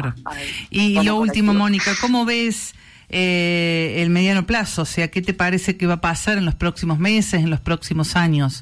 Claro. Y lo último, colectivo. Mónica, ¿cómo ves el mediano plazo? O sea, ¿qué te parece que va a pasar en los próximos meses, en los próximos años?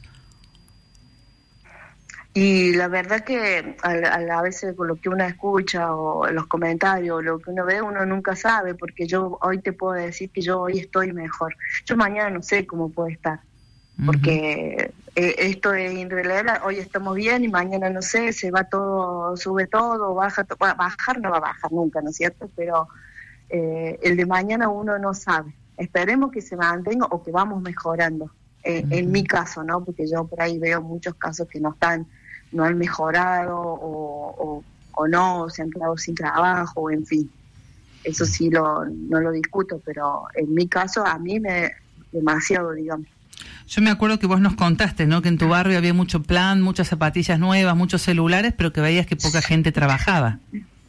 Y la verdad que a veces con lo que uno escucha o los comentarios, lo que uno ve, uno nunca sabe, porque yo hoy te puedo decir que yo hoy estoy mejor. Yo mañana no sé cómo puedo estar, porque esto es en realidad, hoy estamos bien y mañana no sé, se va todo, sube todo, baja, bajar no va a bajar nunca, ¿no es cierto? Pero el de mañana uno no sabe. Esperemos que se mantenga o que vamos mejorando. En mi caso, ¿no? Porque yo por ahí veo muchos casos que no han mejorado o no, o se han quedado sin trabajo, en fin. Eso sí no lo discuto, pero en mi caso a mí demasiado, digamos. Yo me acuerdo que vos nos contaste, ¿no? Que en tu barrio había mucho plan, muchas zapatillas nuevas, muchos celulares, pero que veías que poca gente trabajaba.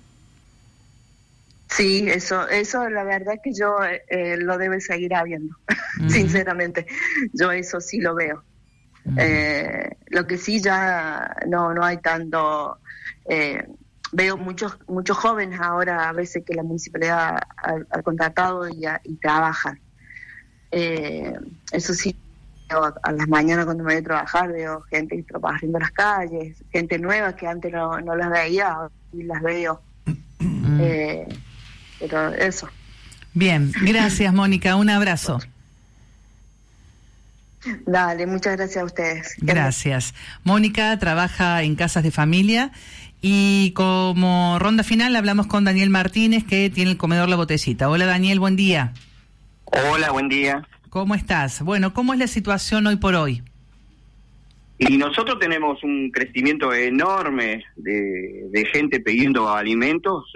Sí, eso la verdad que yo lo debe seguir habiendo, sinceramente. Yo eso sí lo veo. Lo que sí ya no hay tanto, veo muchos jóvenes ahora a veces que la municipalidad ha contratado y trabajan. Eso sí, a las mañanas cuando me voy a trabajar veo gente trabajando en las calles, gente nueva que antes no las veía y las veo. Pero eso. Bien, gracias, Mónica, un abrazo. Dale, muchas gracias a ustedes. Gracias. Mónica trabaja en casas de familia y como ronda final hablamos con Daniel Martínez, que tiene el comedor La Botecita. Hola, Daniel, buen día. Hola, buen día. ¿Cómo estás? Bueno, ¿cómo es la situación hoy por hoy? Y nosotros tenemos un crecimiento enorme de gente pidiendo alimentos,